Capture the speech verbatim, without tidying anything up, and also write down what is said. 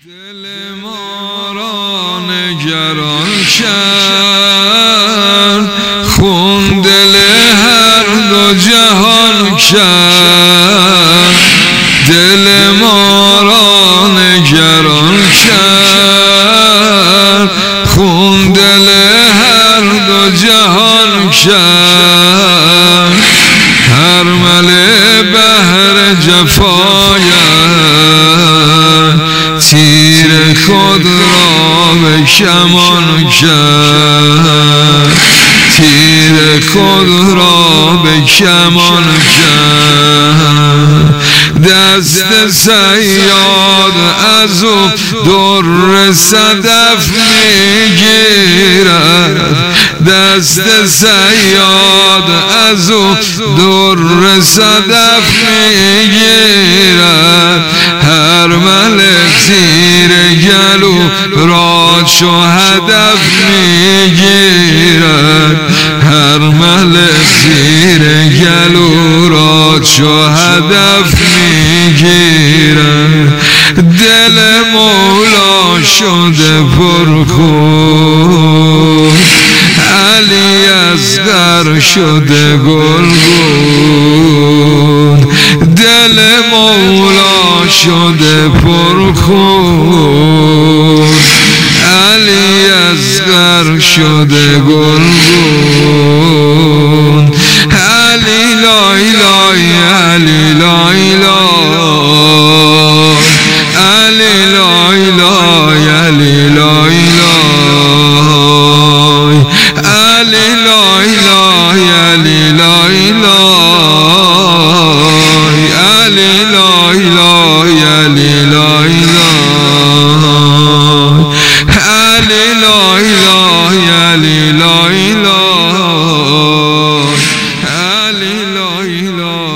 دل ما را نگران کرد، خون دل هر دو جهان کرد. دل ما را نگران کرد، خون دل هر دو جهان کرد. هر مله بحر جفایت، تیر خود را به کمان کرد. تیر خود را به کمان کرد. دست صیاد از او در صدف میگیرد. دست صیاد از او در صدف میگیرد. هر ملک تیر گلو را چو هدف میگیرد. هر ملک تیر گلو را چو هدف میگیرد. دل مولا شده پرخون، علی اصغر شده گلگون. دل مولا شده پرخون، علی اصغر شده گلگون. علی لا اله علی لا اله علی لا اله علی لا اله علی لا اله علی لا اله علی لا اله علی لا اله علی لا اله علی لا اله علی لا اله